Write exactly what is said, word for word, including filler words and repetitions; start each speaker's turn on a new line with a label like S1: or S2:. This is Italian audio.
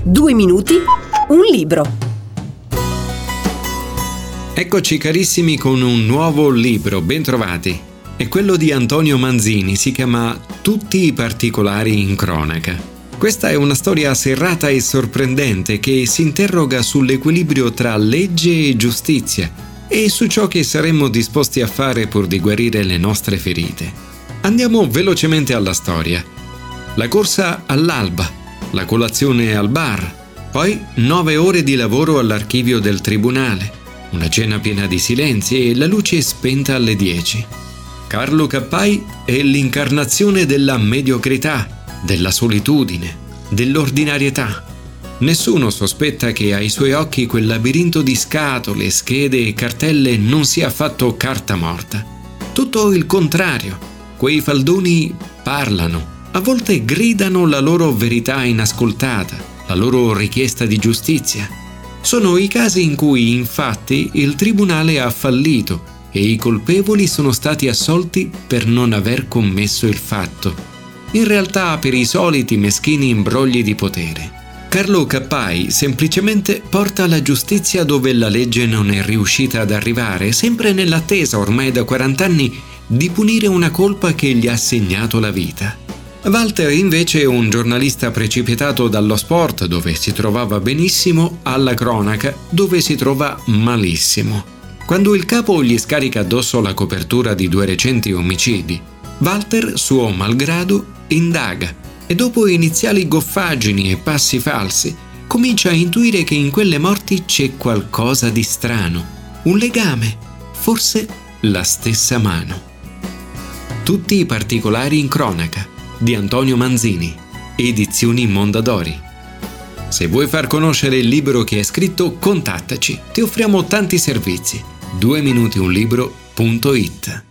S1: Due minuti, un libro.
S2: Eccoci carissimi con un nuovo libro, bentrovati. È quello di Antonio Manzini, si chiama Tutti i particolari in cronaca. Questa è una storia serrata e sorprendente che si interroga sull'equilibrio tra legge e giustizia e su ciò che saremmo disposti a fare pur di guarire le nostre ferite. Andiamo velocemente alla storia. La corsa all'alba, la colazione al bar, poi nove ore di lavoro all'archivio del tribunale, una cena piena di silenzi e la luce spenta alle dieci. Carlo Cappai è l'incarnazione della mediocrità, della solitudine, dell'ordinarietà. Nessuno sospetta che ai suoi occhi quel labirinto di scatole, schede e cartelle non sia affatto carta morta. Tutto il contrario, quei faldoni parlano, a volte gridano la loro verità inascoltata, la loro richiesta di giustizia. Sono i casi in cui, infatti, il tribunale ha fallito e i colpevoli sono stati assolti per non aver commesso il fatto. In realtà per i soliti meschini imbrogli di potere. Carlo Cappai semplicemente porta la giustizia dove la legge non è riuscita ad arrivare, sempre nell'attesa ormai da quaranta anni di punire una colpa che gli ha segnato la vita. Walter invece è un giornalista precipitato dallo sport, dove si trovava benissimo, alla cronaca, dove si trova malissimo. Quando il capo gli scarica addosso la copertura di due recenti omicidi, Walter, suo malgrado, indaga e dopo iniziali goffaggini e passi falsi, comincia a intuire che in quelle morti c'è qualcosa di strano, un legame, forse la stessa mano. Tutti i particolari in cronaca, di Antonio Manzini, edizioni Mondadori. Se vuoi far conoscere il libro che hai scritto, contattaci, ti offriamo tanti servizi. due minuti un libro punto it